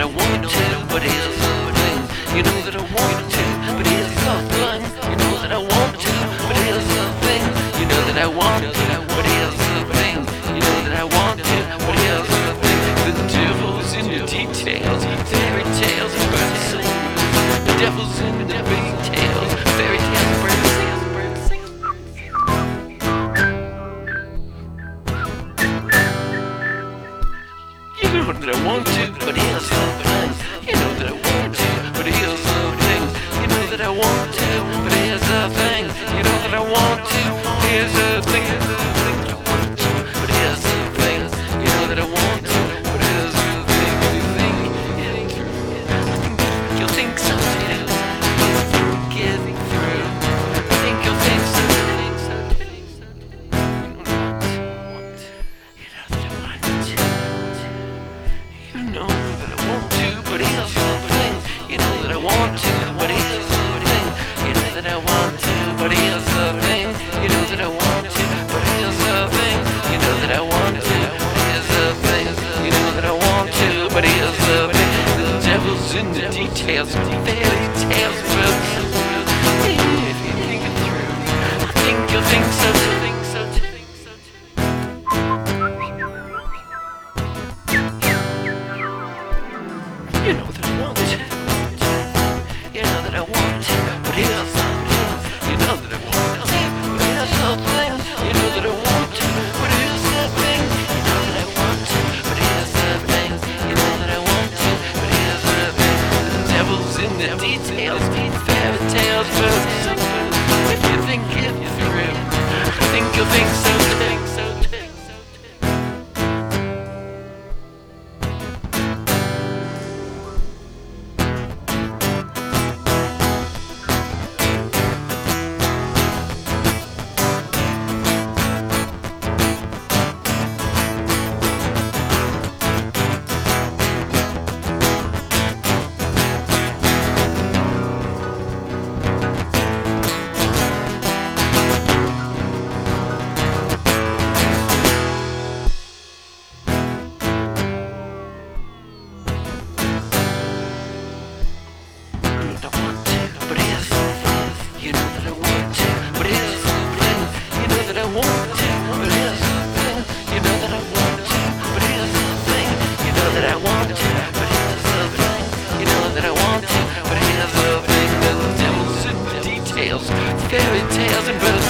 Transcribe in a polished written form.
I want to, but here's the thing. You know that I want to, but here's the thing. You know that I want to, but here's the thing. You know that I want to, but here's the thing. You know that I want to, but here's the thing. The devil's in the details, fairy tales and birds sing. The devil's in the details, fairy tales and birds sing. You know that I want to, but here's the thing. You know that I want to, but here's the thing. You know that I want to, but here's the thing. You know that I want to, here's the thing. But here's the thing. You know that I want to, but here's the thing. You think you'll think so too. Get through. I think you'll think so too. You know that I want to, but here's the thing. You know that I want to, but here's the thing. You know that I want to, but here's the thing. You know that I want to, but here's the thing. You know that I want to, but here's the thing. You know that I want to, but here's the thing. The devil's in the details, fairy tales, but if you think it through, I think you'll think so too. You know that I want to. You know that I want to. But here's the thing. You know that I want to. But here's the thing. You know that I want to. But here's the thing. You know that I want to. But here's the thing. You know that I want to. But here's the thing. The devil's in the details. Fairy tales, but if you think it through, I think you'll think so too. Fairy tales and birds.